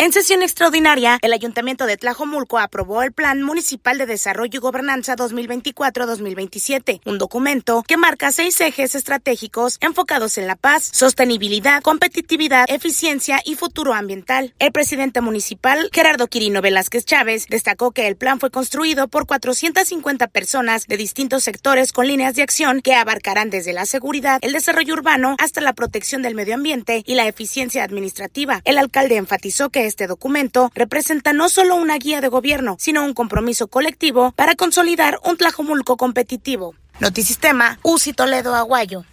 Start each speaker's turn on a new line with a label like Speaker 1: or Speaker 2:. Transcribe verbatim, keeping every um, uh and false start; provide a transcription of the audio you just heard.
Speaker 1: En sesión extraordinaria, el Ayuntamiento de Tlajomulco aprobó el Plan Municipal de Desarrollo y Gobernanza dos mil veinticuatro a dos mil veintisiete, un documento que marca seis ejes estratégicos enfocados en la paz, sostenibilidad, competitividad, eficiencia y futuro ambiental. El presidente municipal, Gerardo Quirino Velázquez Chávez, destacó que el plan fue construido por cuatrocientas cincuenta personas de distintos sectores con líneas de acción que abarcarán desde la seguridad, el desarrollo urbano, hasta la protección del medio ambiente y la eficiencia administrativa. El alcalde enfatizó que este documento representa no solo una guía de gobierno, sino un compromiso colectivo para consolidar un Tlajomulco competitivo. Notisistema, Uzi Toledo Aguayo.